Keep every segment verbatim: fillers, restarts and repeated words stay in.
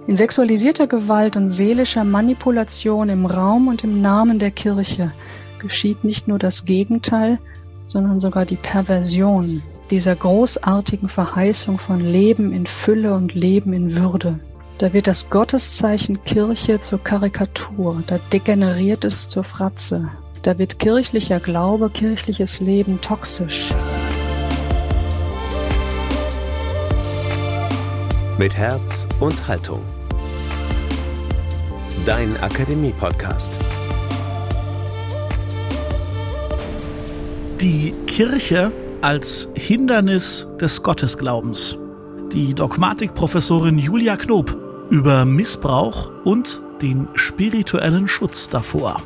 In sexualisierter Gewalt und seelischer Manipulation im Raum und im Namen der Kirche geschieht nicht nur das Gegenteil, sondern sogar die Perversion dieser großartigen Verheißung von Leben in Fülle und Leben in Würde. Da wird das Gotteszeichen Kirche zur Karikatur, da degeneriert es zur Fratze, da wird kirchlicher Glaube, kirchliches Leben toxisch. Mit Herz und Haltung. Dein Akademie-Podcast. Die Kirche als Hindernis des Gottesglaubens. Die Dogmatikprofessorin Julia Knoop über Missbrauch und den spirituellen Schutz davor.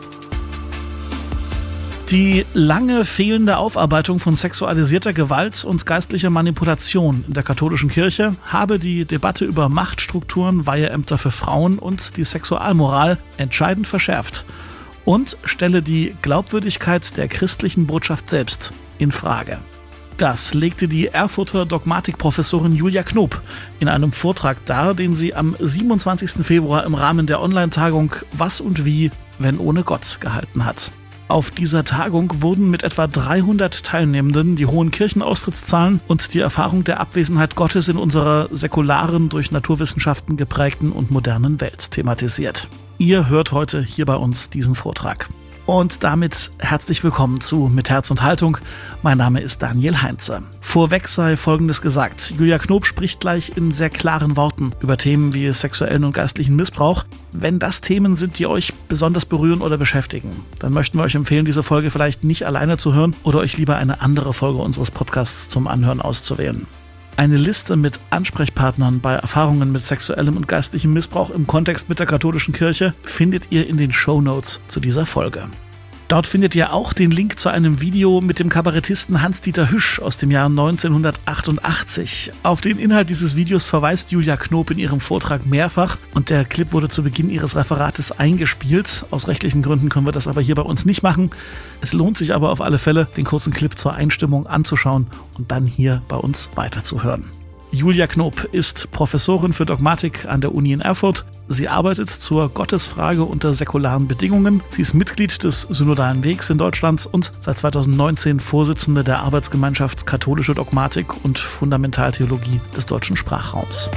Die lange fehlende Aufarbeitung von sexualisierter Gewalt und geistlicher Manipulation in der katholischen Kirche habe die Debatte über Machtstrukturen, Weiheämter für Frauen und die Sexualmoral entscheidend verschärft und stelle die Glaubwürdigkeit der christlichen Botschaft selbst in Frage. Das legte die Erfurter Dogmatikprofessorin Julia Knoop in einem Vortrag dar, den sie am siebenundzwanzigsten Februar im Rahmen der Online-Tagung Was und Wie, wenn ohne Gott gehalten hat. Auf dieser Tagung wurden mit etwa dreihundert Teilnehmenden die hohen Kirchenaustrittszahlen und die Erfahrung der Abwesenheit Gottes in unserer säkularen, durch Naturwissenschaften geprägten und modernen Welt thematisiert. Ihr hört heute hier bei uns diesen Vortrag. Und damit herzlich willkommen zu Mit Herz und Haltung. Mein Name ist Daniel Heinze. Vorweg sei Folgendes gesagt. Julia Knoop spricht gleich in sehr klaren Worten über Themen wie sexuellen und geistlichen Missbrauch. Wenn das Themen sind, die euch besonders berühren oder beschäftigen, dann möchten wir euch empfehlen, diese Folge vielleicht nicht alleine zu hören oder euch lieber eine andere Folge unseres Podcasts zum Anhören auszuwählen. Eine Liste mit Ansprechpartnern bei Erfahrungen mit sexuellem und geistlichem Missbrauch im Kontext mit der katholischen Kirche findet ihr in den Shownotes zu dieser Folge. Dort findet ihr auch den Link zu einem Video mit dem Kabarettisten Hans-Dieter Hüsch aus dem Jahr neunzehnhundertachtundachtzig. Auf den Inhalt dieses Videos verweist Julia Knoop in ihrem Vortrag mehrfach und der Clip wurde zu Beginn ihres Referates eingespielt. Aus rechtlichen Gründen können wir das aber hier bei uns nicht machen. Es lohnt sich aber auf alle Fälle, den kurzen Clip zur Einstimmung anzuschauen und dann hier bei uns weiterzuhören. Julia Knoop ist Professorin für Dogmatik an der Uni in Erfurt. Sie arbeitet zur Gottesfrage unter säkularen Bedingungen. Sie ist Mitglied des Synodalen Wegs in Deutschland und seit zweitausendneunzehn Vorsitzende der Arbeitsgemeinschaft Katholische Dogmatik und Fundamentaltheologie des deutschen Sprachraums.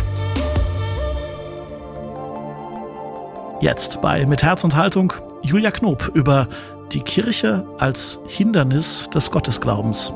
Jetzt bei Mit Herz und Haltung Julia Knoop über die Kirche als Hindernis des Gottesglaubens.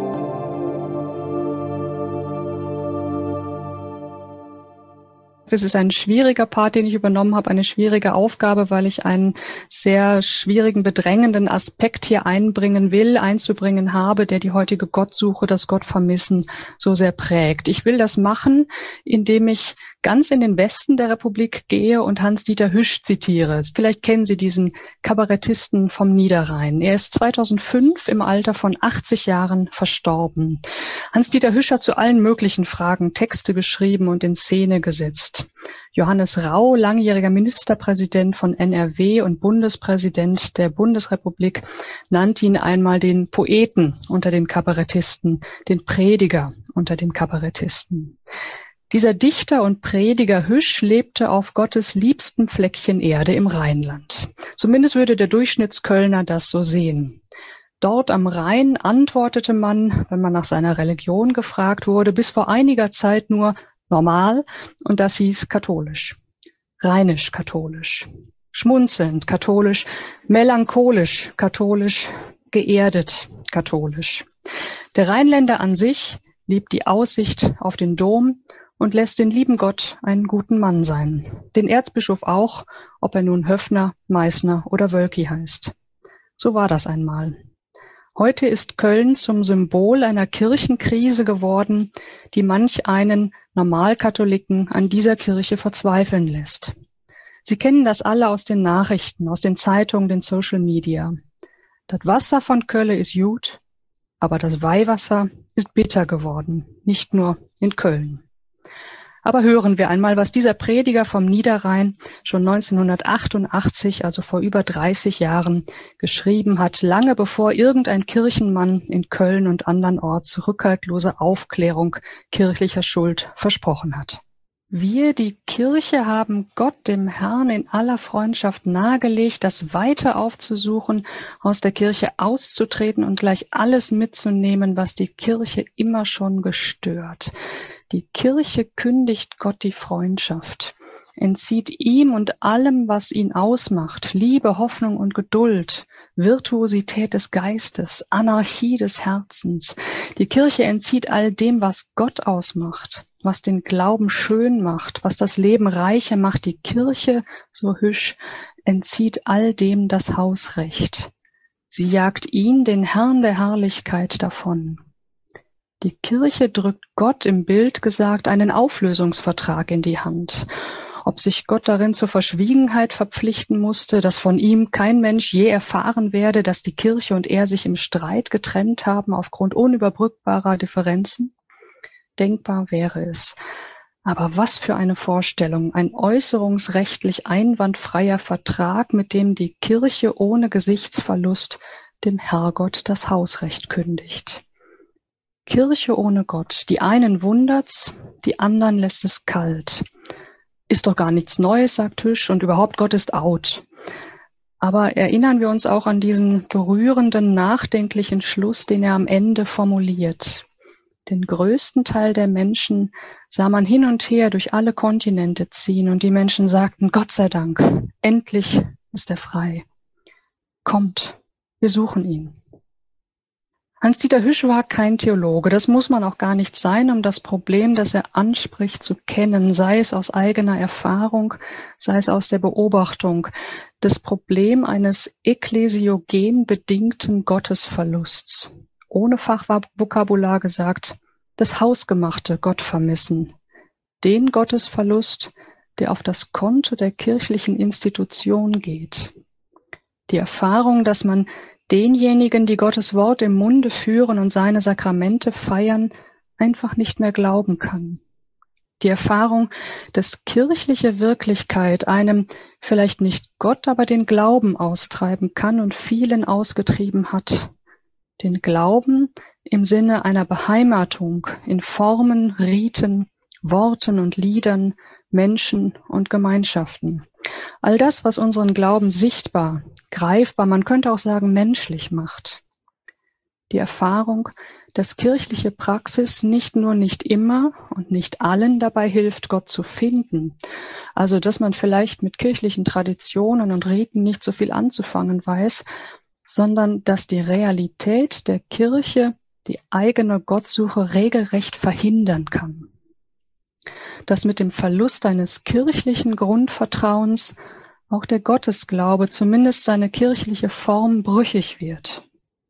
Das ist ein schwieriger Part, den ich übernommen habe, eine schwierige Aufgabe, weil ich einen sehr schwierigen, bedrängenden Aspekt hier einbringen will, einzubringen habe, der die heutige Gottsuche, das Gottvermissen so sehr prägt. Ich will das machen, indem ich ganz in den Westen der Republik gehe und Hans-Dieter Hüsch zitiere. Vielleicht kennen Sie diesen Kabarettisten vom Niederrhein. Er ist zweitausendfünf im Alter von achtzig Jahren verstorben. Hans-Dieter Hüsch hat zu allen möglichen Fragen Texte geschrieben und in Szene gesetzt. Johannes Rau, langjähriger Ministerpräsident von N R W und Bundespräsident der Bundesrepublik, nannte ihn einmal den Poeten unter den Kabarettisten, den Prediger unter den Kabarettisten. Dieser Dichter und Prediger Hüsch lebte auf Gottes liebstem Fleckchen Erde im Rheinland. Zumindest würde der Durchschnittskölner das so sehen. Dort am Rhein antwortete man, wenn man nach seiner Religion gefragt wurde, bis vor einiger Zeit nur normal, und das hieß katholisch, rheinisch-katholisch, schmunzelnd katholisch, melancholisch katholisch, geerdet katholisch. Der Rheinländer an sich liebt die Aussicht auf den Dom und lässt den lieben Gott einen guten Mann sein. Den Erzbischof auch, ob er nun Höffner, Meißner oder Wölki heißt. So war das einmal. Heute ist Köln zum Symbol einer Kirchenkrise geworden, die manch einen Normalkatholiken an dieser Kirche verzweifeln lässt. Sie kennen das alle aus den Nachrichten, aus den Zeitungen, den Social Media. Das Wasser von Köln ist gut, aber das Weihwasser ist bitter geworden, nicht nur in Köln. Aber hören wir einmal, was dieser Prediger vom Niederrhein schon neunzehnhundertachtundachtzig, also vor über dreißig Jahren, geschrieben hat, lange bevor irgendein Kirchenmann in Köln und andernorts rückhaltlose Aufklärung kirchlicher Schuld versprochen hat. Wir, die Kirche, haben Gott, dem Herrn, in aller Freundschaft nahegelegt, das Weite aufzusuchen, aus der Kirche auszutreten und gleich alles mitzunehmen, was die Kirche immer schon gestört. Die Kirche kündigt Gott die Freundschaft, entzieht ihm und allem, was ihn ausmacht, Liebe, Hoffnung und Geduld, Virtuosität des Geistes, Anarchie des Herzens. Die Kirche entzieht all dem, was Gott ausmacht, was den Glauben schön macht, was das Leben reicher macht. Die Kirche, so Hüsch, entzieht all dem das Hausrecht. Sie jagt ihn, den Herrn der Herrlichkeit, davon. Die Kirche drückt Gott, im Bild gesagt, einen Auflösungsvertrag in die Hand. Ob sich Gott darin zur Verschwiegenheit verpflichten musste, dass von ihm kein Mensch je erfahren werde, dass die Kirche und er sich im Streit getrennt haben aufgrund unüberbrückbarer Differenzen? Denkbar wäre es. Aber was für eine Vorstellung, ein äußerungsrechtlich einwandfreier Vertrag, mit dem die Kirche ohne Gesichtsverlust dem Herrgott das Hausrecht kündigt. Kirche ohne Gott, die einen wundert's, die anderen lässt es kalt. Ist doch gar nichts Neues, sagt Hüsch, und überhaupt Gott ist out. Aber erinnern wir uns auch an diesen berührenden, nachdenklichen Schluss, den er am Ende formuliert. Den größten Teil der Menschen sah man hin und her durch alle Kontinente ziehen und die Menschen sagten, Gott sei Dank, endlich ist er frei. Kommt, wir suchen ihn. Hans-Dieter Hüsch war kein Theologe. Das muss man auch gar nicht sein, um das Problem, das er anspricht, zu kennen, sei es aus eigener Erfahrung, sei es aus der Beobachtung. Das Problem eines ekklasiogen bedingten Gottesverlusts. Ohne Fachvokabular gesagt, das hausgemachte Gottvermissen. Den Gottesverlust, der auf das Konto der kirchlichen Institution geht. Die Erfahrung, dass man denjenigen, die Gottes Wort im Munde führen und seine Sakramente feiern, einfach nicht mehr glauben kann. Die Erfahrung, dass kirchliche Wirklichkeit einem vielleicht nicht Gott, aber den Glauben austreiben kann und vielen ausgetrieben hat. Den Glauben im Sinne einer Beheimatung in Formen, Riten, Worten und Liedern, Menschen und Gemeinschaften. All das, was unseren Glauben sichtbar, greifbar, man könnte auch sagen menschlich macht. Die Erfahrung, dass kirchliche Praxis nicht nur nicht immer und nicht allen dabei hilft, Gott zu finden. Also, dass man vielleicht mit kirchlichen Traditionen und Riten nicht so viel anzufangen weiß, sondern dass die Realität der Kirche die eigene Gottsuche regelrecht verhindern kann. Dass mit dem Verlust eines kirchlichen Grundvertrauens auch der Gottesglaube, zumindest seine kirchliche Form, brüchig wird.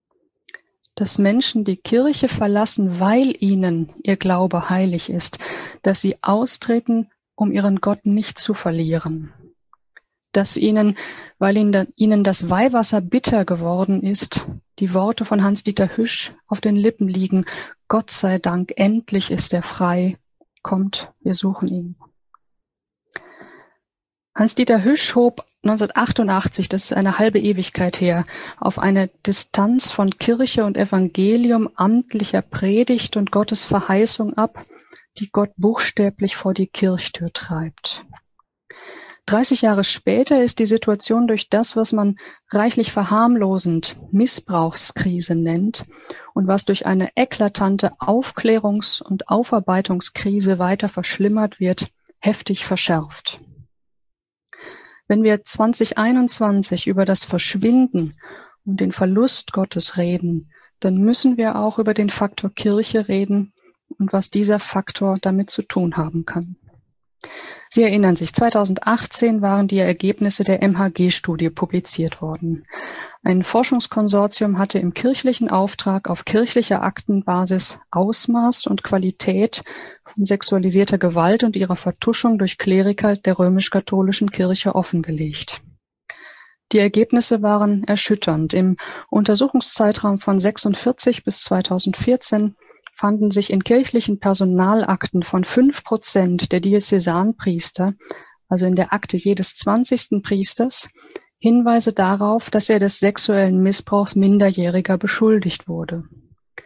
Dass Menschen die Kirche verlassen, weil ihnen ihr Glaube heilig ist, dass sie austreten, um ihren Gott nicht zu verlieren. Dass ihnen, weil ihnen das Weihwasser bitter geworden ist, die Worte von Hans-Dieter Hüsch auf den Lippen liegen, Gott sei Dank, endlich ist er frei, kommt, wir suchen ihn. Hans-Dieter Hüsch hob neunzehnhundertachtundachtzig, das ist eine halbe Ewigkeit her, auf eine Distanz von Kirche und Evangelium, amtlicher Predigt und Gottes Verheißung ab, die Gott buchstäblich vor die Kirchtür treibt. dreißig Jahre später ist die Situation durch das, was man reichlich verharmlosend Missbrauchskrise nennt und was durch eine eklatante Aufklärungs- und Aufarbeitungskrise weiter verschlimmert wird, heftig verschärft. Wenn wir zwanzig einundzwanzig über das Verschwinden und den Verlust Gottes reden, dann müssen wir auch über den Faktor Kirche reden und was dieser Faktor damit zu tun haben kann. Sie erinnern sich, zweitausendachtzehn waren die Ergebnisse der M H G-Studie publiziert worden. Ein Forschungskonsortium hatte im kirchlichen Auftrag auf kirchlicher Aktenbasis Ausmaß und Qualität von sexualisierter Gewalt und ihrer Vertuschung durch Kleriker der römisch-katholischen Kirche offengelegt. Die Ergebnisse waren erschütternd. Im Untersuchungszeitraum von sechsundvierzig bis zweitausendvierzehn fanden sich in kirchlichen Personalakten von fünf Prozent der Diözesanpriester, also in der Akte jedes zwanzigsten Priesters, Hinweise darauf, dass er des sexuellen Missbrauchs Minderjähriger beschuldigt wurde.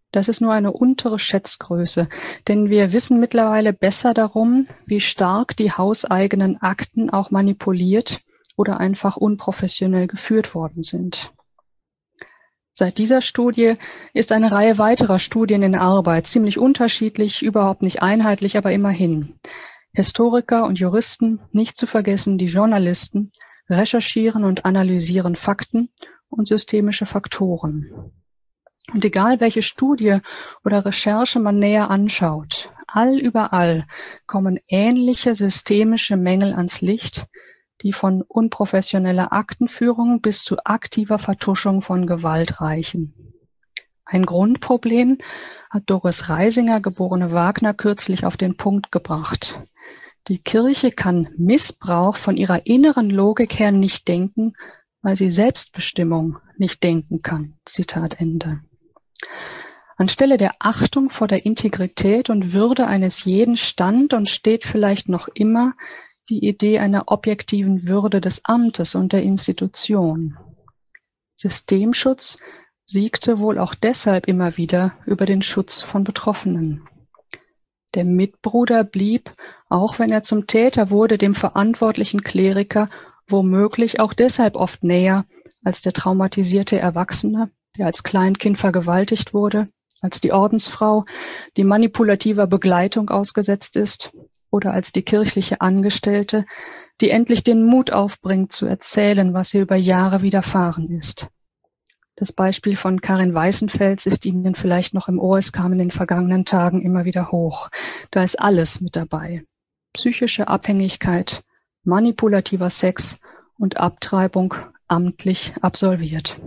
Das ist nur eine untere Schätzgröße, denn wir wissen mittlerweile besser darum, wie stark die hauseigenen Akten auch manipuliert oder einfach unprofessionell geführt worden sind. Seit dieser Studie ist eine Reihe weiterer Studien in Arbeit, ziemlich unterschiedlich, überhaupt nicht einheitlich, aber immerhin. Historiker und Juristen, nicht zu vergessen die Journalisten, recherchieren und analysieren Fakten und systemische Faktoren. Und egal welche Studie oder Recherche man näher anschaut, allüberall kommen ähnliche systemische Mängel ans Licht, die von unprofessioneller Aktenführung bis zu aktiver Vertuschung von Gewalt reichen. Ein Grundproblem hat Doris Reisinger, geborene Wagner, kürzlich auf den Punkt gebracht. Die Kirche kann Missbrauch von ihrer inneren Logik her nicht denken, weil sie Selbstbestimmung nicht denken kann. Zitat Ende. Anstelle der Achtung vor der Integrität und Würde eines jeden stand und steht vielleicht noch immer die Idee einer objektiven Würde des Amtes und der Institution. Systemschutz siegte wohl auch deshalb immer wieder über den Schutz von Betroffenen. Der Mitbruder blieb, auch wenn er zum Täter wurde, dem verantwortlichen Kleriker womöglich auch deshalb oft näher als der traumatisierte Erwachsene, der als Kleinkind vergewaltigt wurde, als die Ordensfrau, die manipulativer Begleitung ausgesetzt ist, oder als die kirchliche Angestellte, die endlich den Mut aufbringt, zu erzählen, was ihr über Jahre widerfahren ist. Das Beispiel von Karin Weißenfels ist Ihnen vielleicht noch im Ohr, es kam in den vergangenen Tagen immer wieder hoch. Da ist alles mit dabei. Psychische Abhängigkeit, manipulativer Sex und Abtreibung amtlich absolviert.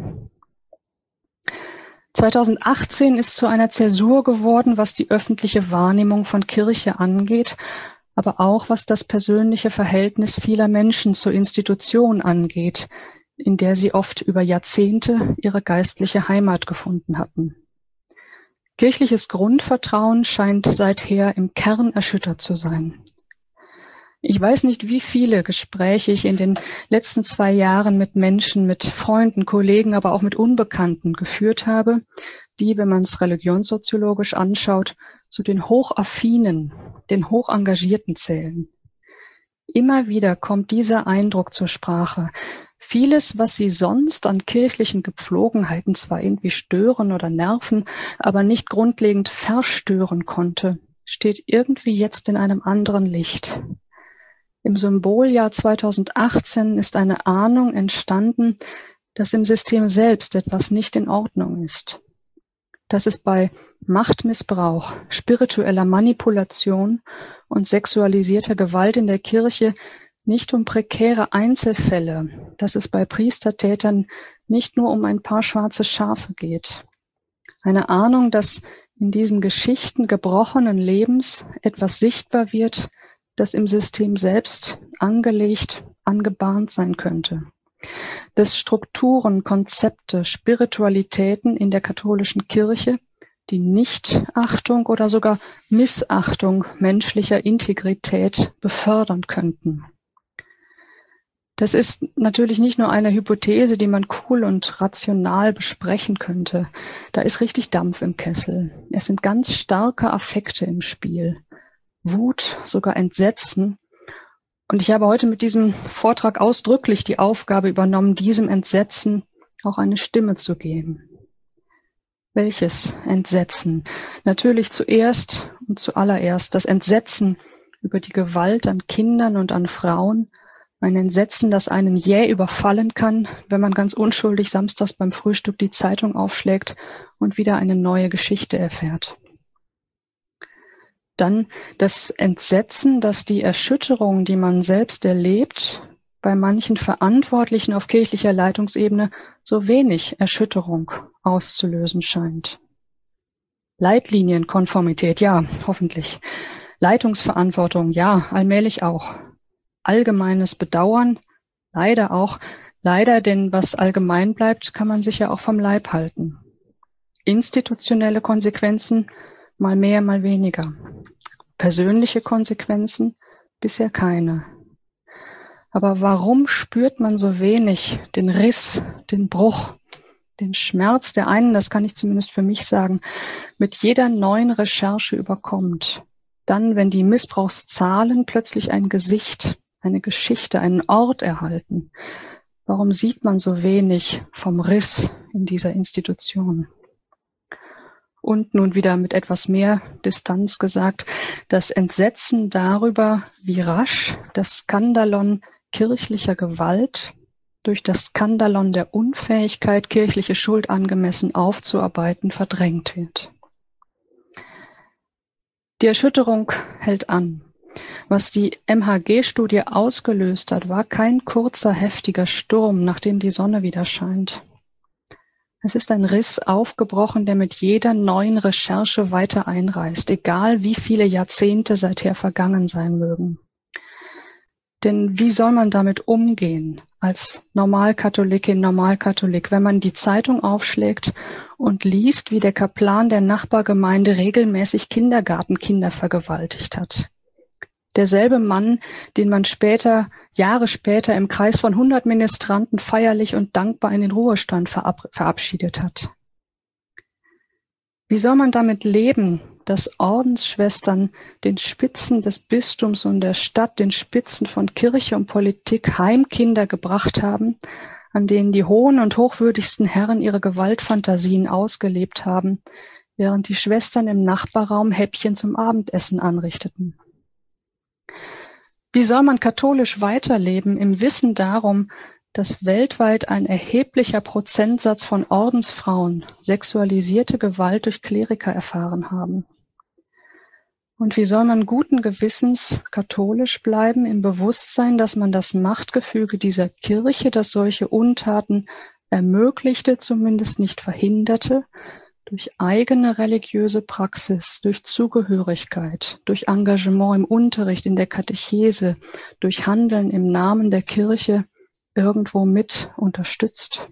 zweitausendachtzehn ist zu einer Zäsur geworden, was die öffentliche Wahrnehmung von Kirche angeht, aber auch was das persönliche Verhältnis vieler Menschen zur Institution angeht, in der sie oft über Jahrzehnte ihre geistliche Heimat gefunden hatten. Kirchliches Grundvertrauen scheint seither im Kern erschüttert zu sein. Ich weiß nicht, wie viele Gespräche ich in den letzten zwei Jahren mit Menschen, mit Freunden, Kollegen, aber auch mit Unbekannten geführt habe, die, wenn man es religionssoziologisch anschaut, zu den Hochaffinen, den Hochengagierten zählen. Immer wieder kommt dieser Eindruck zur Sprache. Vieles, was sie sonst an kirchlichen Gepflogenheiten zwar irgendwie stören oder nerven, aber nicht grundlegend verstören konnte, steht irgendwie jetzt in einem anderen Licht. Im Symboljahr zweitausendachtzehn ist eine Ahnung entstanden, dass im System selbst etwas nicht in Ordnung ist. Dass es bei Machtmissbrauch, spiritueller Manipulation und sexualisierter Gewalt in der Kirche nicht um prekäre Einzelfälle, dass es bei Priestertätern nicht nur um ein paar schwarze Schafe geht. Eine Ahnung, dass in diesen Geschichten gebrochenen Lebens etwas sichtbar wird, das im System selbst angelegt, angebahnt sein könnte. Dass Strukturen, Konzepte, Spiritualitäten in der katholischen Kirche die Nichtachtung oder sogar Missachtung menschlicher Integrität befördern könnten. Das ist natürlich nicht nur eine Hypothese, die man cool und rational besprechen könnte. Da ist richtig Dampf im Kessel. Es sind ganz starke Affekte im Spiel. Wut, sogar Entsetzen. Und ich habe heute mit diesem Vortrag ausdrücklich die Aufgabe übernommen, diesem Entsetzen auch eine Stimme zu geben. Welches Entsetzen? Natürlich zuerst und zuallererst das Entsetzen über die Gewalt an Kindern und an Frauen. Ein Entsetzen, das einen jäh überfallen kann, wenn man ganz unschuldig samstags beim Frühstück die Zeitung aufschlägt und wieder eine neue Geschichte erfährt. Dann das Entsetzen, dass die Erschütterung, die man selbst erlebt, bei manchen Verantwortlichen auf kirchlicher Leitungsebene so wenig Erschütterung auszulösen scheint. Leitlinienkonformität, ja, hoffentlich. Leitungsverantwortung, ja, allmählich auch. Allgemeines Bedauern, leider auch. Leider, denn was allgemein bleibt, kann man sich ja auch vom Leib halten. Institutionelle Konsequenzen, mal mehr, mal weniger. Persönliche Konsequenzen, bisher keine. Aber warum spürt man so wenig den Riss, den Bruch, den Schmerz der einen, das kann ich zumindest für mich sagen, mit jeder neuen Recherche überkommt. Dann, wenn die Missbrauchszahlen plötzlich ein Gesicht, eine Geschichte, einen Ort erhalten. Warum sieht man so wenig vom Riss in dieser Institution? Und nun wieder mit etwas mehr Distanz gesagt, das Entsetzen darüber, wie rasch das Skandalon kirchlicher Gewalt durch das Skandalon der Unfähigkeit, kirchliche Schuld angemessen aufzuarbeiten, verdrängt wird. Die Erschütterung hält an. Was die M H G-Studie ausgelöst hat, war kein kurzer, heftiger Sturm, nachdem die Sonne wieder scheint. Es ist ein Riss aufgebrochen, der mit jeder neuen Recherche weiter einreißt, egal wie viele Jahrzehnte seither vergangen sein mögen. Denn wie soll man damit umgehen als Normalkatholikin, Normalkatholik, wenn man die Zeitung aufschlägt und liest, wie der Kaplan der Nachbargemeinde regelmäßig Kindergartenkinder vergewaltigt hat? Derselbe Mann, den man später, Jahre später im Kreis von hundert Ministranten feierlich und dankbar in den Ruhestand verab- verabschiedet hat. Wie soll man damit leben, dass Ordensschwestern den Spitzen des Bistums und der Stadt, den Spitzen von Kirche und Politik Heimkinder gebracht haben, an denen die hohen und hochwürdigsten Herren ihre Gewaltfantasien ausgelebt haben, während die Schwestern im Nachbarraum Häppchen zum Abendessen anrichteten? Wie soll man katholisch weiterleben im Wissen darum, dass weltweit ein erheblicher Prozentsatz von Ordensfrauen sexualisierte Gewalt durch Kleriker erfahren haben? Und wie soll man guten Gewissens katholisch bleiben im Bewusstsein, dass man das Machtgefüge dieser Kirche, das solche Untaten ermöglichte, zumindest nicht verhinderte, durch eigene religiöse Praxis, durch Zugehörigkeit, durch Engagement im Unterricht, in der Katechese, durch Handeln im Namen der Kirche irgendwo mit unterstützt?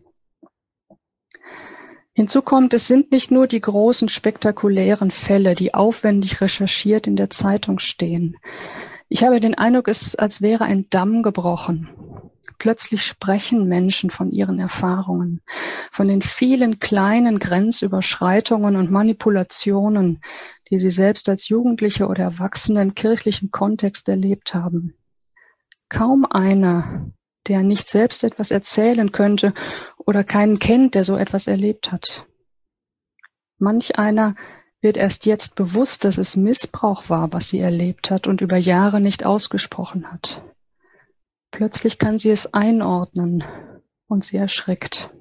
Hinzu kommt, es sind nicht nur die großen spektakulären Fälle, die aufwendig recherchiert in der Zeitung stehen. Ich habe den Eindruck, es ist, als wäre ein Damm gebrochen. Plötzlich sprechen Menschen von ihren Erfahrungen, von den vielen kleinen Grenzüberschreitungen und Manipulationen, die sie selbst als Jugendliche oder Erwachsene im kirchlichen Kontext erlebt haben. Kaum einer, der nicht selbst etwas erzählen könnte oder keinen kennt, der so etwas erlebt hat. Manch einer wird erst jetzt bewusst, dass es Missbrauch war, was sie erlebt hat und über Jahre nicht ausgesprochen hat. Plötzlich kann sie es einordnen und sie erschrickt.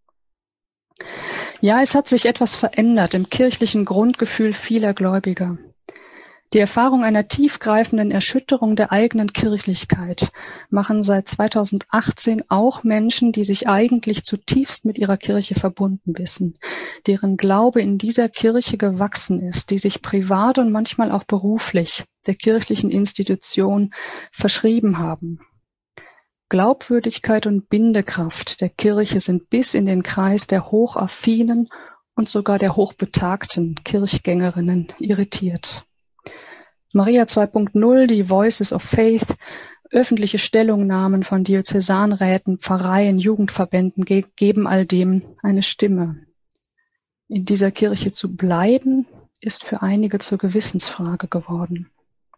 Ja, es hat sich etwas verändert im kirchlichen Grundgefühl vieler Gläubiger. Die Erfahrung einer tiefgreifenden Erschütterung der eigenen Kirchlichkeit machen seit zweitausendachtzehn auch Menschen, die sich eigentlich zutiefst mit ihrer Kirche verbunden wissen, deren Glaube in dieser Kirche gewachsen ist, die sich privat und manchmal auch beruflich der kirchlichen Institution verschrieben haben. Glaubwürdigkeit und Bindekraft der Kirche sind bis in den Kreis der hochaffinen und sogar der hochbetagten Kirchgängerinnen irritiert. Maria zwei Punkt null, die Voices of Faith, öffentliche Stellungnahmen von Diözesanräten, Pfarreien, Jugendverbänden ge- geben all dem eine Stimme. In dieser Kirche zu bleiben, ist für einige zur Gewissensfrage geworden.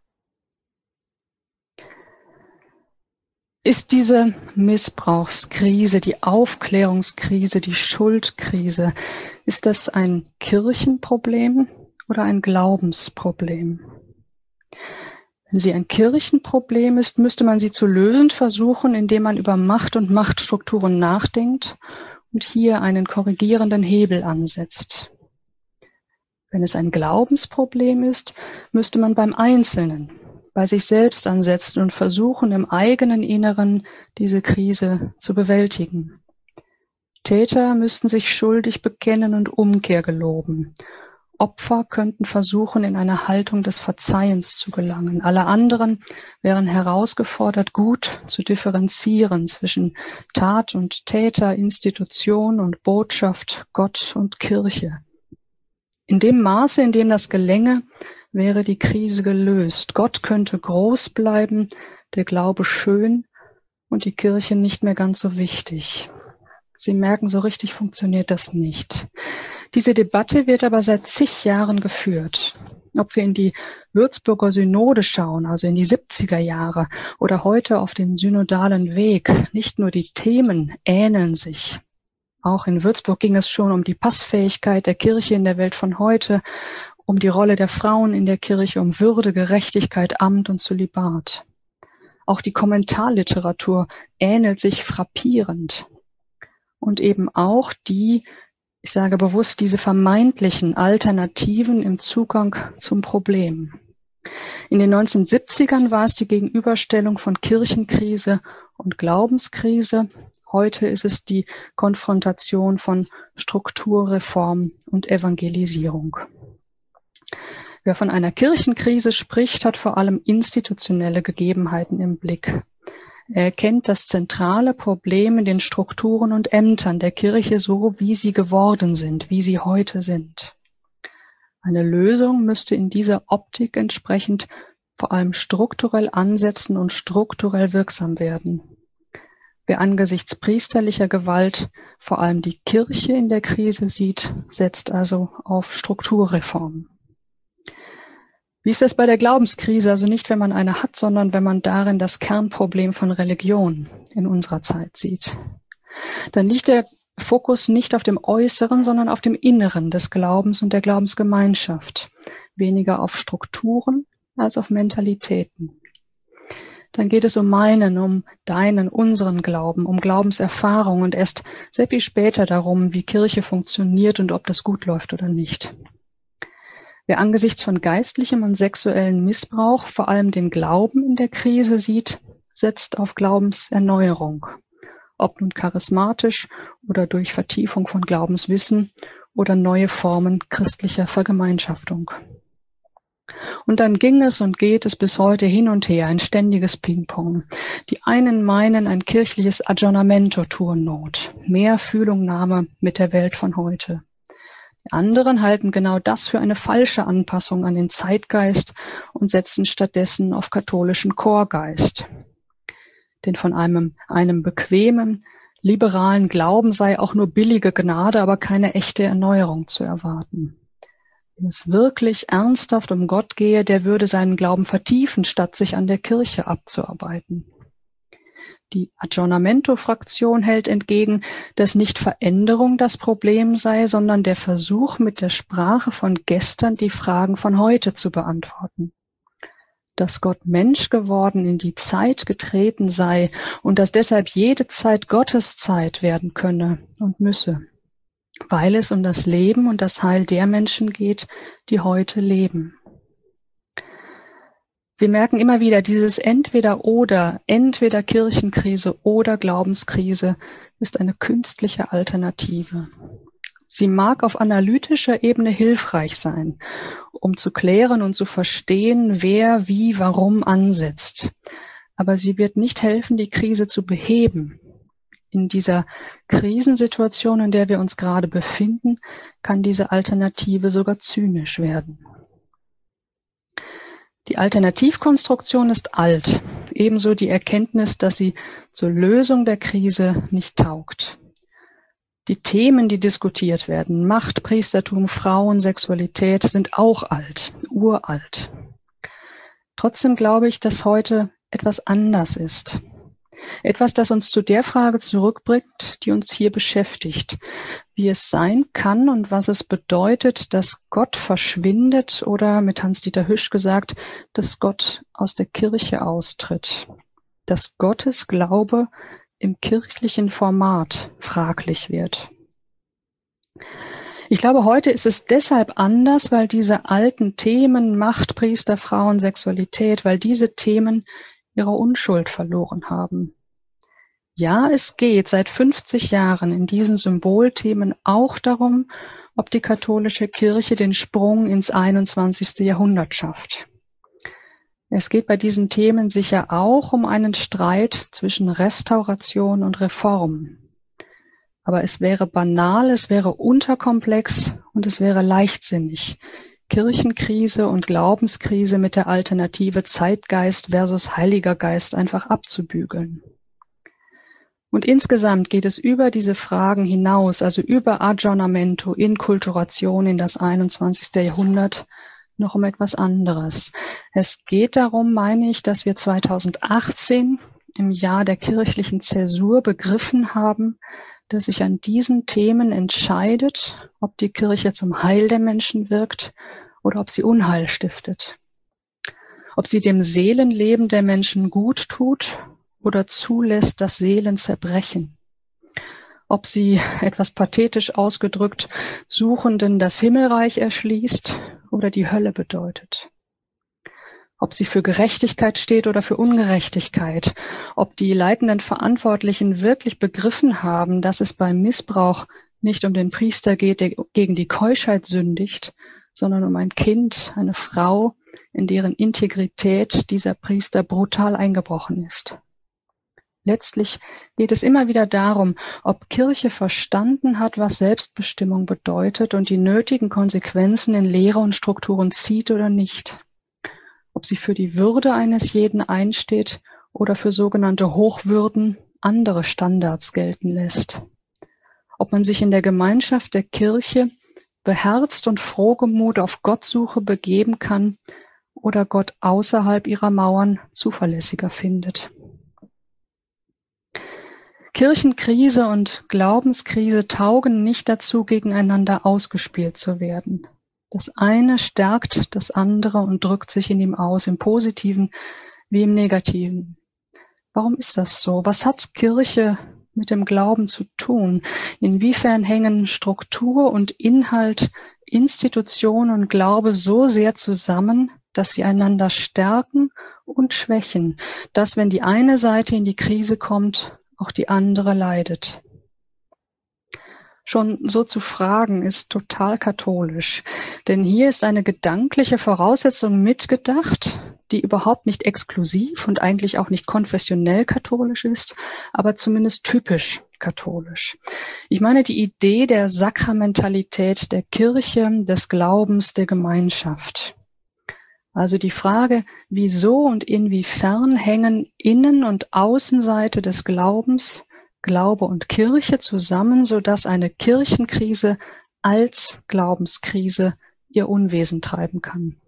Ist diese Missbrauchskrise, die Aufklärungskrise, die Schuldkrise, ist das ein Kirchenproblem oder ein Glaubensproblem? Wenn sie ein Kirchenproblem ist, müsste man sie zu lösen versuchen, indem man über Macht und Machtstrukturen nachdenkt und hier einen korrigierenden Hebel ansetzt. Wenn es ein Glaubensproblem ist, müsste man beim Einzelnen, bei sich selbst ansetzen und versuchen, im eigenen Inneren diese Krise zu bewältigen. Täter müssten sich schuldig bekennen und Umkehr geloben. Opfer könnten versuchen, in eine Haltung des Verzeihens zu gelangen. Alle anderen wären herausgefordert, gut zu differenzieren zwischen Tat und Täter, Institution und Botschaft, Gott und Kirche. In dem Maße, in dem das gelänge, wäre die Krise gelöst. Gott könnte groß bleiben, der Glaube schön und die Kirche nicht mehr ganz so wichtig. Sie merken, so richtig funktioniert das nicht. Diese Debatte wird aber seit zig Jahren geführt. Ob wir in die Würzburger Synode schauen, also in die siebziger Jahre, oder heute auf den synodalen Weg, nicht nur die Themen ähneln sich. Auch in Würzburg ging es schon um die Passfähigkeit der Kirche in der Welt von heute, um die Rolle der Frauen in der Kirche, um Würde, Gerechtigkeit, Amt und Zölibat. Auch die Kommentarliteratur ähnelt sich frappierend. Und eben auch die, ich sage bewusst, diese vermeintlichen Alternativen im Zugang zum Problem. In den neunzehnhundertsiebzigern war es die Gegenüberstellung von Kirchenkrise und Glaubenskrise. Heute ist es die Konfrontation von Strukturreform und Evangelisierung. Wer von einer Kirchenkrise spricht, hat vor allem institutionelle Gegebenheiten im Blick. Er erkennt das zentrale Problem in den Strukturen und Ämtern der Kirche so, wie sie geworden sind, wie sie heute sind. Eine Lösung müsste in dieser Optik entsprechend vor allem strukturell ansetzen und strukturell wirksam werden. Wer angesichts priesterlicher Gewalt vor allem die Kirche in der Krise sieht, setzt also auf Strukturreformen. Wie ist das bei der Glaubenskrise? Also nicht, wenn man eine hat, sondern wenn man darin das Kernproblem von Religion in unserer Zeit sieht. Dann liegt der Fokus nicht auf dem Äußeren, sondern auf dem Inneren des Glaubens und der Glaubensgemeinschaft. Weniger auf Strukturen als auf Mentalitäten. Dann geht es um meinen, um deinen, unseren Glauben, um Glaubenserfahrung und erst sehr viel später darum, wie Kirche funktioniert und ob das gut läuft oder nicht. Wer angesichts von geistlichem und sexuellem Missbrauch vor allem den Glauben in der Krise sieht, setzt auf Glaubenserneuerung. Ob nun charismatisch oder durch Vertiefung von Glaubenswissen oder neue Formen christlicher Vergemeinschaftung. Und dann ging es und geht es bis heute hin und her, ein ständiges Ping-Pong. Die einen meinen, ein kirchliches Aggiornamento tue Not, mehr Fühlungnahme mit der Welt von heute. Die anderen halten genau das für eine falsche Anpassung an den Zeitgeist und setzen stattdessen auf katholischen Chorgeist. Denn von einem, einem bequemen, liberalen Glauben sei auch nur billige Gnade, aber keine echte Erneuerung zu erwarten. Wenn es wirklich ernsthaft um Gott gehe, der würde seinen Glauben vertiefen, statt sich an der Kirche abzuarbeiten. Die Aggiornamento-Fraktion hält entgegen, dass nicht Veränderung das Problem sei, sondern der Versuch, mit der Sprache von gestern die Fragen von heute zu beantworten. Dass Gott Mensch geworden in die Zeit getreten sei und dass deshalb jede Zeit Gottes Zeit werden könne und müsse, weil es um das Leben und das Heil der Menschen geht, die heute leben. Wir merken immer wieder, dieses Entweder-Oder, entweder Kirchenkrise oder Glaubenskrise ist eine künstliche Alternative. Sie mag auf analytischer Ebene hilfreich sein, um zu klären und zu verstehen, wer, wie, warum ansetzt. Aber sie wird nicht helfen, die Krise zu beheben. In dieser Krisensituation, in der wir uns gerade befinden, kann diese Alternative sogar zynisch werden. Die Alternativkonstruktion ist alt, ebenso die Erkenntnis, dass sie zur Lösung der Krise nicht taugt. Die Themen, die diskutiert werden, Macht, Priestertum, Frauen, Sexualität, sind auch alt, uralt. Trotzdem glaube ich, dass heute etwas anders ist. Etwas, das uns zu der Frage zurückbringt, die uns hier beschäftigt, wie es sein kann und was es bedeutet, dass Gott verschwindet oder, mit Hans-Dieter Hüsch gesagt, dass Gott aus der Kirche austritt, dass Gottes Glaube im kirchlichen Format fraglich wird. Ich glaube, heute ist es deshalb anders, weil diese alten Themen, Macht, Priester, Frauen, Sexualität, weil diese Themen ihre Unschuld verloren haben. Ja, es geht seit fünfzig Jahren in diesen Symbolthemen auch darum, ob die katholische Kirche den Sprung ins einundzwanzigste Jahrhundert schafft. Es geht bei diesen Themen sicher auch um einen Streit zwischen Restauration und Reform. Aber es wäre banal, es wäre unterkomplex und es wäre leichtsinnig, Kirchenkrise und Glaubenskrise mit der Alternative Zeitgeist versus Heiliger Geist einfach abzubügeln. Und insgesamt geht es über diese Fragen hinaus, also über Aggiornamento, Inkulturation in das einundzwanzigste Jahrhundert, noch um etwas anderes. Es geht darum, meine ich, dass wir zweitausendachtzehn im Jahr der kirchlichen Zäsur begriffen haben, dass sich an diesen Themen entscheidet, ob die Kirche zum Heil der Menschen wirkt oder ob sie Unheil stiftet. Ob sie dem Seelenleben der Menschen gut tut oder zulässt, dass Seelen zerbrechen. Ob sie, etwas pathetisch ausgedrückt, Suchenden das Himmelreich erschließt oder die Hölle bedeutet. Ob sie für Gerechtigkeit steht oder für Ungerechtigkeit. Ob die leitenden Verantwortlichen wirklich begriffen haben, dass es beim Missbrauch nicht um den Priester geht, der gegen die Keuschheit sündigt, sondern um ein Kind, eine Frau, in deren Integrität dieser Priester brutal eingebrochen ist. Letztlich geht es immer wieder darum, ob Kirche verstanden hat, was Selbstbestimmung bedeutet und die nötigen Konsequenzen in Lehre und Strukturen zieht oder nicht. Ob sie für die Würde eines jeden einsteht oder für sogenannte Hochwürden andere Standards gelten lässt. Ob man sich in der Gemeinschaft der Kirche beherzt und frohgemut auf Gottsuche begeben kann oder Gott außerhalb ihrer Mauern zuverlässiger findet. Kirchenkrise und Glaubenskrise taugen nicht dazu, gegeneinander ausgespielt zu werden. Das eine stärkt das andere und drückt sich in ihm aus, im Positiven wie im Negativen. Warum ist das so? Was hat Kirche mit dem Glauben zu tun? Inwiefern hängen Struktur und Inhalt, Institution und Glaube so sehr zusammen, dass sie einander stärken und schwächen, dass, wenn die eine Seite in die Krise kommt, auch die andere leidet? Schon so zu fragen ist total katholisch, denn hier ist eine gedankliche Voraussetzung mitgedacht, die überhaupt nicht exklusiv und eigentlich auch nicht konfessionell katholisch ist, aber zumindest typisch katholisch. Ich meine die Idee der Sakramentalität der Kirche, des Glaubens, der Gemeinschaft. Also die Frage, wieso und inwiefern hängen Innen- und Außenseite des Glaubens, Glaube und Kirche zusammen, sodass eine Kirchenkrise als Glaubenskrise ihr Unwesen treiben kann.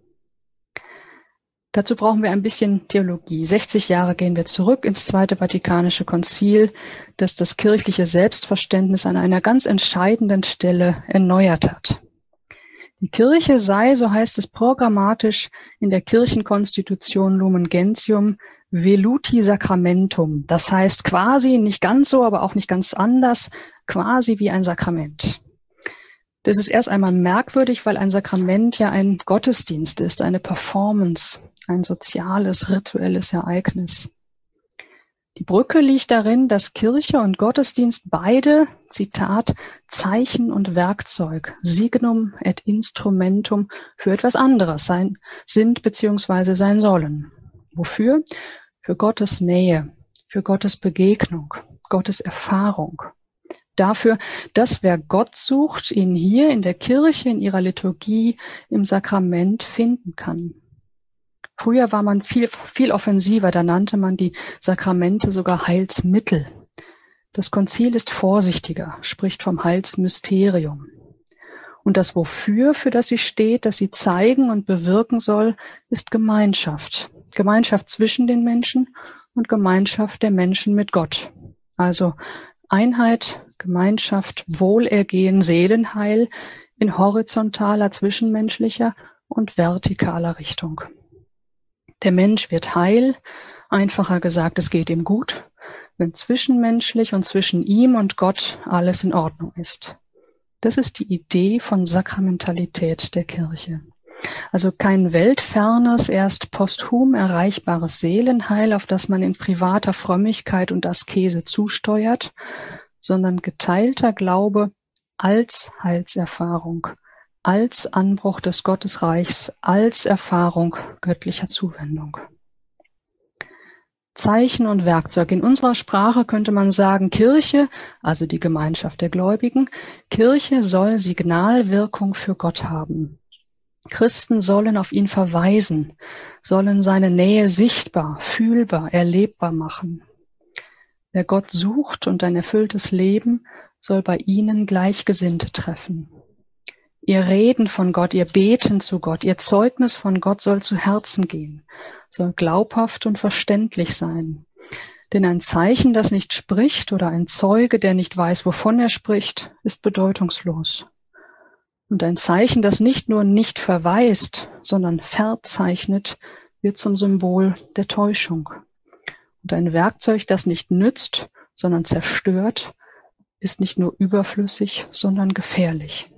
Dazu brauchen wir ein bisschen Theologie. sechzig Jahre gehen wir zurück ins Zweite Vatikanische Konzil, das das kirchliche Selbstverständnis an einer ganz entscheidenden Stelle erneuert hat. Die Kirche sei, so heißt es programmatisch in der Kirchenkonstitution Lumen Gentium, veluti sacramentum. Das heißt quasi, nicht ganz so, aber auch nicht ganz anders, quasi wie ein Sakrament. Das ist erst einmal merkwürdig, weil ein Sakrament ja ein Gottesdienst ist, eine Performance, ein soziales, rituelles Ereignis. Die Brücke liegt darin, dass Kirche und Gottesdienst beide, Zitat, Zeichen und Werkzeug, Signum et Instrumentum, für etwas anderes sein, sind bzw. sein sollen. Wofür? Für Gottes Nähe, für Gottes Begegnung, Gottes Erfahrung. Dafür, dass wer Gott sucht, ihn hier in der Kirche, in ihrer Liturgie, im Sakrament finden kann. Früher war man viel, viel offensiver, da nannte man die Sakramente sogar Heilsmittel. Das Konzil ist vorsichtiger, spricht vom Heilsmysterium. Und das Wofür, für das sie steht, das sie zeigen und bewirken soll, ist Gemeinschaft. Gemeinschaft zwischen den Menschen und Gemeinschaft der Menschen mit Gott. Also Einheit, Gemeinschaft, Wohlergehen, Seelenheil in horizontaler, zwischenmenschlicher und vertikaler Richtung. Der Mensch wird heil, einfacher gesagt, es geht ihm gut, wenn zwischenmenschlich und zwischen ihm und Gott alles in Ordnung ist. Das ist die Idee von Sakramentalität der Kirche. Also kein weltfernes, erst posthum erreichbares Seelenheil, auf das man in privater Frömmigkeit und Askese zusteuert, sondern geteilter Glaube als Heilserfahrung, als Anbruch des Gottesreichs, als Erfahrung göttlicher Zuwendung. Zeichen und Werkzeug. In unserer Sprache könnte man sagen, Kirche, also die Gemeinschaft der Gläubigen, Kirche soll Signalwirkung für Gott haben. Christen sollen auf ihn verweisen, sollen seine Nähe sichtbar, fühlbar, erlebbar machen. Wer Gott sucht und ein erfülltes Leben, soll bei ihnen Gleichgesinnte treffen. Ihr Reden von Gott, ihr Beten zu Gott, ihr Zeugnis von Gott soll zu Herzen gehen, soll glaubhaft und verständlich sein. Denn ein Zeichen, das nicht spricht, oder ein Zeuge, der nicht weiß, wovon er spricht, ist bedeutungslos. Und ein Zeichen, das nicht nur nicht verweist, sondern verzeichnet, wird zum Symbol der Täuschung. Und ein Werkzeug, das nicht nützt, sondern zerstört, ist nicht nur überflüssig, sondern gefährlich.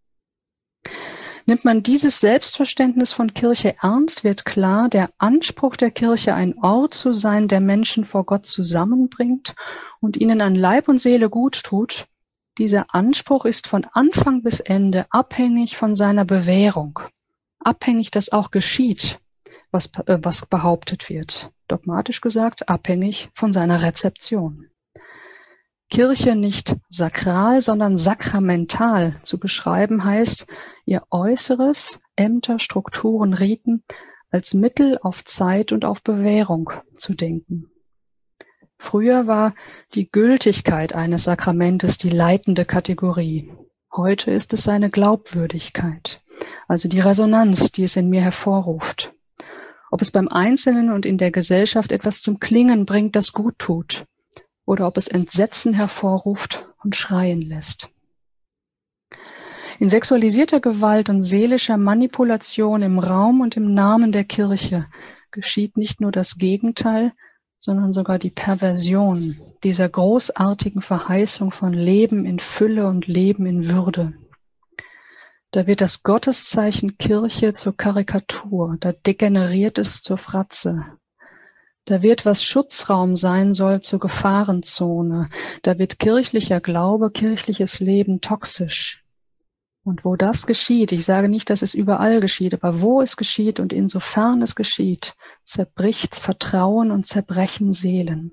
Nimmt man dieses Selbstverständnis von Kirche ernst, wird klar, der Anspruch der Kirche, ein Ort zu sein, der Menschen vor Gott zusammenbringt und ihnen an Leib und Seele gut tut, dieser Anspruch ist von Anfang bis Ende abhängig von seiner Bewährung, abhängig, dass auch geschieht, was, äh, was behauptet wird. Dogmatisch gesagt, abhängig von seiner Rezeption. Kirche nicht sakral, sondern sakramental zu beschreiben, heißt, ihr Äußeres, Ämter, Strukturen, Riten als Mittel auf Zeit und auf Bewährung zu denken. Früher war die Gültigkeit eines Sakramentes die leitende Kategorie. Heute ist es seine Glaubwürdigkeit, also die Resonanz, die es in mir hervorruft. Ob es beim Einzelnen und in der Gesellschaft etwas zum Klingen bringt, das gut tut, oder ob es Entsetzen hervorruft und schreien lässt. In sexualisierter Gewalt und seelischer Manipulation im Raum und im Namen der Kirche geschieht nicht nur das Gegenteil, sondern sogar die Perversion dieser großartigen Verheißung von Leben in Fülle und Leben in Würde. Da wird das Gotteszeichen Kirche zur Karikatur, da degeneriert es zur Fratze. Da wird, was Schutzraum sein soll, zur Gefahrenzone. Da wird kirchlicher Glaube, kirchliches Leben toxisch. Und wo das geschieht, ich sage nicht, dass es überall geschieht, aber wo es geschieht und insofern es geschieht, zerbricht Vertrauen und zerbrechen Seelen.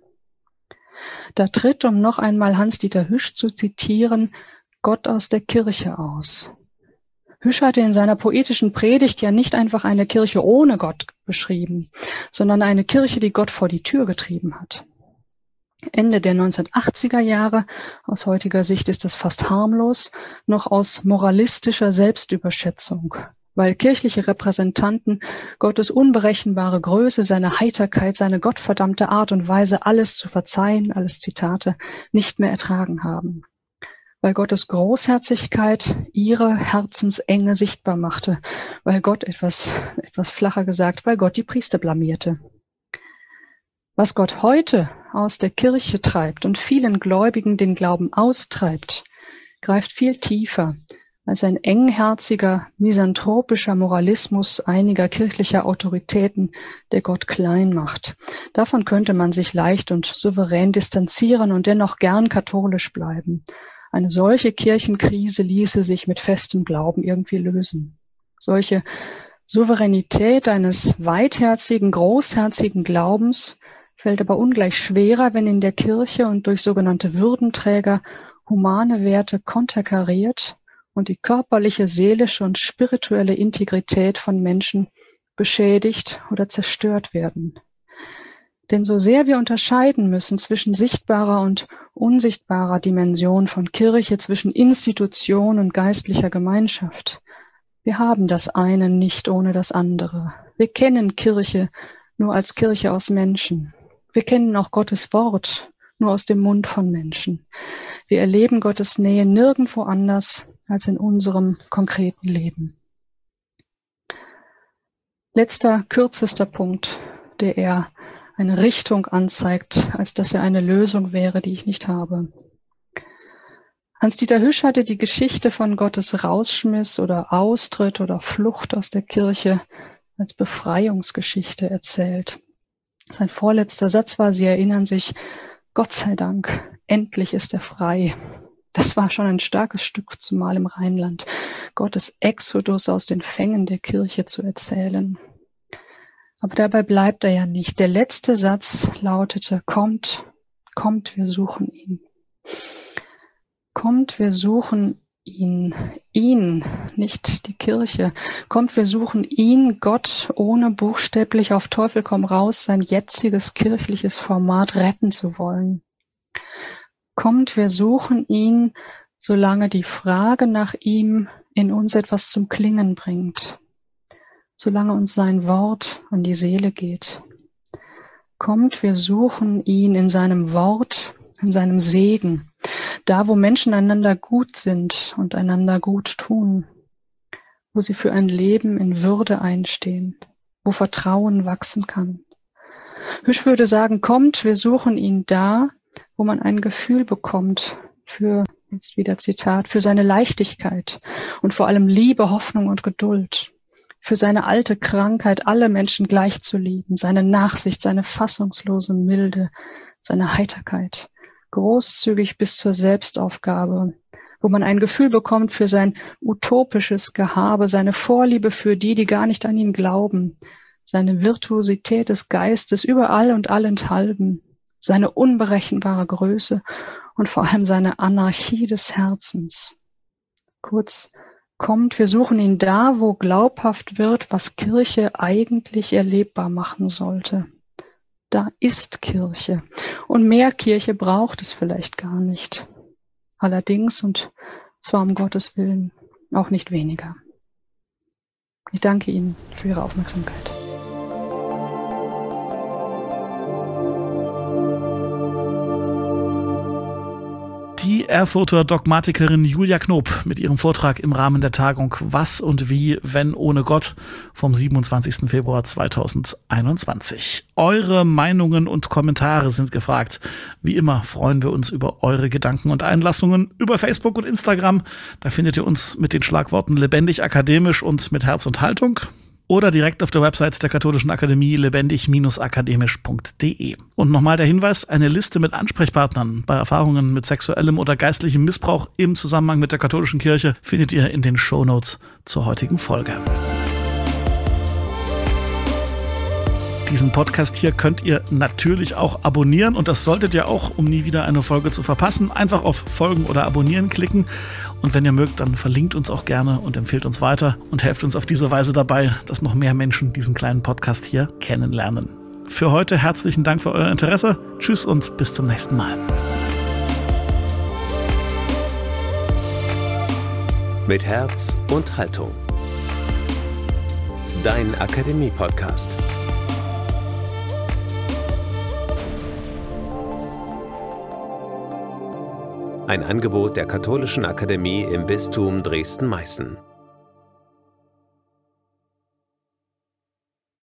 Da tritt, um noch einmal Hans-Dieter Hüsch zu zitieren, Gott aus der Kirche aus. Hüsch hatte in seiner poetischen Predigt ja nicht einfach eine Kirche ohne Gott beschrieben, sondern eine Kirche, die Gott vor die Tür getrieben hat. Ende der neunzehnhundertachtziger Jahre, aus heutiger Sicht ist das fast harmlos, noch aus moralistischer Selbstüberschätzung, weil kirchliche Repräsentanten Gottes unberechenbare Größe, seine Heiterkeit, seine gottverdammte Art und Weise, alles zu verzeihen, alles Zitate, nicht mehr ertragen haben. Weil Gottes Großherzigkeit ihre Herzensenge sichtbar machte, weil Gott etwas, etwas flacher gesagt, weil Gott die Priester blamierte. Was Gott heute aus der Kirche treibt und vielen Gläubigen den Glauben austreibt, greift viel tiefer als ein engherziger, misanthropischer Moralismus einiger kirchlicher Autoritäten, der Gott klein macht. Davon könnte man sich leicht und souverän distanzieren und dennoch gern katholisch bleiben. Eine solche Kirchenkrise ließe sich mit festem Glauben irgendwie lösen. Solche Souveränität eines weitherzigen, großherzigen Glaubens fällt aber ungleich schwerer, wenn in der Kirche und durch sogenannte Würdenträger humane Werte konterkariert und die körperliche, seelische und spirituelle Integrität von Menschen beschädigt oder zerstört werden. Denn so sehr wir unterscheiden müssen zwischen sichtbarer und unsichtbarer Dimension von Kirche, zwischen Institution und geistlicher Gemeinschaft, wir haben das eine nicht ohne das andere. Wir kennen Kirche nur als Kirche aus Menschen. Wir kennen auch Gottes Wort nur aus dem Mund von Menschen. Wir erleben Gottes Nähe nirgendwo anders als in unserem konkreten Leben. Letzter, kürzester Punkt, der eher eine Richtung anzeigt, als dass er eine Lösung wäre, die ich nicht habe. Hans-Dieter Hüsch hatte die Geschichte von Gottes Rausschmiss oder Austritt oder Flucht aus der Kirche als Befreiungsgeschichte erzählt. Sein vorletzter Satz war, Sie erinnern sich, Gott sei Dank, endlich ist er frei. Das war schon ein starkes Stück, zumal im Rheinland, Gottes Exodus aus den Fängen der Kirche zu erzählen. Aber dabei bleibt er ja nicht. Der letzte Satz lautete, kommt, kommt, wir suchen ihn. Kommt, wir suchen ihn. Ihn, nicht die Kirche. Kommt, wir suchen ihn, Gott, ohne buchstäblich auf Teufel komm raus sein jetziges kirchliches Format retten zu wollen. Kommt, wir suchen ihn, solange die Frage nach ihm in uns etwas zum Klingen bringt, solange uns sein Wort an die Seele geht. Kommt, wir suchen ihn in seinem Wort, in seinem Segen, da wo Menschen einander gut sind und einander gut tun, wo sie für ein Leben in Würde einstehen, wo Vertrauen wachsen kann. Hüsch würde sagen, kommt, wir suchen ihn da, wo man ein Gefühl bekommt für, jetzt wieder Zitat, für seine Leichtigkeit und vor allem Liebe, Hoffnung und Geduld, für seine alte Krankheit, alle Menschen gleich zu lieben, seine Nachsicht, seine fassungslose Milde, seine Heiterkeit, großzügig bis zur Selbstaufgabe, wo man ein Gefühl bekommt für sein utopisches Gehabe, seine Vorliebe für die, die gar nicht an ihn glauben, seine Virtuosität des Geistes überall und allenthalben, seine unberechenbare Größe und vor allem seine Anarchie des Herzens. Kurz, kommt, wir suchen ihn da, wo glaubhaft wird, was Kirche eigentlich erlebbar machen sollte. Da ist Kirche. Und mehr Kirche braucht es vielleicht gar nicht. Allerdings, und zwar um Gottes Willen, auch nicht weniger. Ich danke Ihnen für Ihre Aufmerksamkeit. Die Erfurter Dogmatikerin Julia Knoop mit ihrem Vortrag im Rahmen der Tagung Was und wie, wenn ohne Gott vom siebenundzwanzigsten Februar zweitausendeinundzwanzig. Eure Meinungen und Kommentare sind gefragt. Wie immer freuen wir uns über eure Gedanken und Einlassungen über Facebook und Instagram. Da findet ihr uns mit den Schlagworten lebendig akademisch und mit Herz und Haltung. Oder direkt auf der Website der Katholischen Akademie lebendig akademisch punkt de. Und nochmal der Hinweis, eine Liste mit Ansprechpartnern bei Erfahrungen mit sexuellem oder geistlichem Missbrauch im Zusammenhang mit der katholischen Kirche findet ihr in den Shownotes zur heutigen Folge. Diesen Podcast hier könnt ihr natürlich auch abonnieren und das solltet ihr auch, um nie wieder eine Folge zu verpassen. Einfach auf Folgen oder Abonnieren klicken und wenn ihr mögt, dann verlinkt uns auch gerne und empfehlt uns weiter und helft uns auf diese Weise dabei, dass noch mehr Menschen diesen kleinen Podcast hier kennenlernen. Für heute herzlichen Dank für euer Interesse. Tschüss und bis zum nächsten Mal. Mit Herz und Haltung. Dein Akademie-Podcast. Ein Angebot der Katholischen Akademie im Bistum Dresden-Meißen.